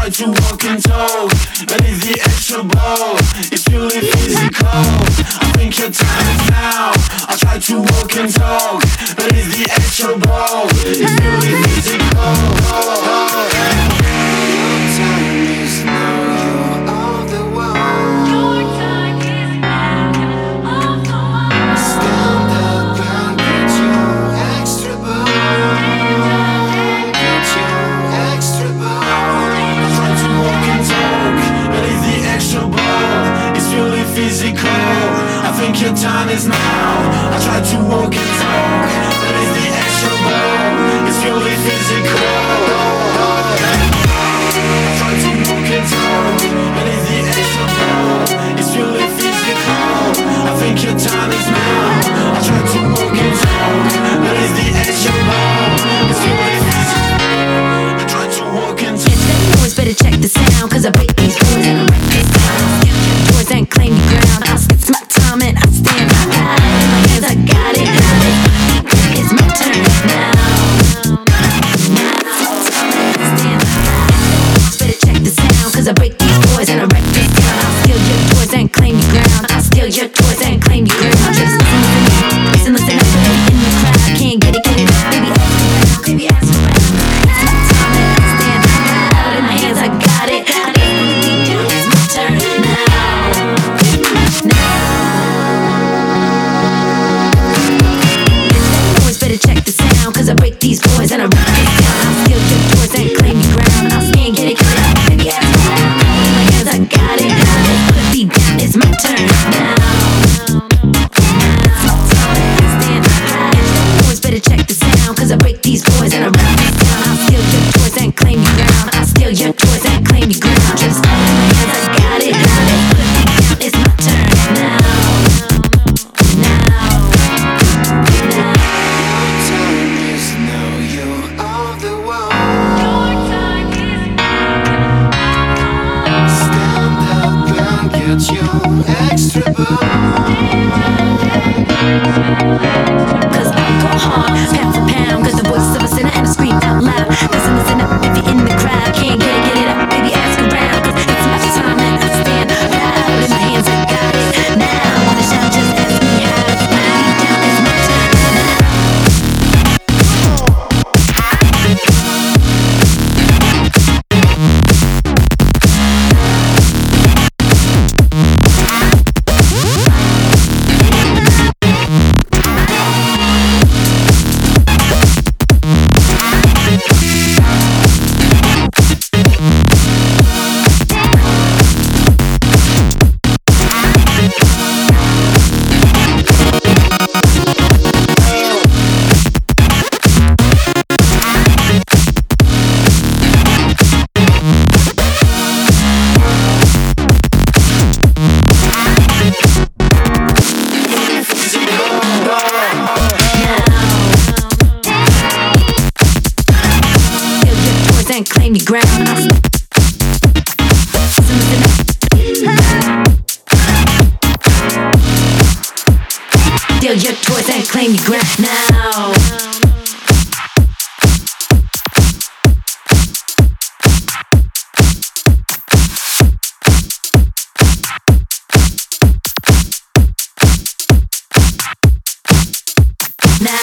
try to walk and talk, but it's the extra ball. It's purely physical. I think your time is now. I try to walk and talk, but it's the extra ball. It's purely physical. Your time is now. You're of the world. Your time is now. You're of the world. Stand up and get your extra ball. Get your extra ball. I try to walk and talk, but it's the extra ball. It's purely physical. I think your time is now. I try to walk and talk, but it's the extra ball. It's purely physical. I try to walk and talk, but it's the extra ball. It's purely physical. I think your time is now. I try to walk and talk, but it's the extra ball. It's purely physical. I try to walk and talk. Boys better check the sound, cause I break these boys and I wreck this town. Boys ain't claim the ground. It's my time and I stand high. In my hands I got it. It's my turn now. Better check the sound, cause I break these boys and I wreck this town. I'll steal your toys and claim your ground. I'll steal your toys and claim your ground. Just listen up in the crowd. Can't get it, baby, baby, ask around. It's my time and I stand high. In my hands I got it. It's my turn now. Boys better check the sound, cause I break these boys and I wreck this town. I'll steal your toys and claim your ground. I'll stand, get it, baby, ask around. In my hands I got it. Put a beat down, it's my turn now. Boys better check the sound, cause I break these boys and I wreck this town. I'll steal your toys and claim your ground. I'll steal your toys and claim your ground. Just in my hands I got it. Put a beat down, it's my turn now. Get your extra ball. Cause I go hard, pound for pound. Cause the voice of a sinner and I scream out loud. Listen up if you're in the crowd. Can't get it up, baby, ask around. Cause it's my time and I stand proud. In my hands I got it now. Wanna shout, just ask me how. Put a beat down, it's my turn now. And claim your ground. Steal your toys and claim your ground now.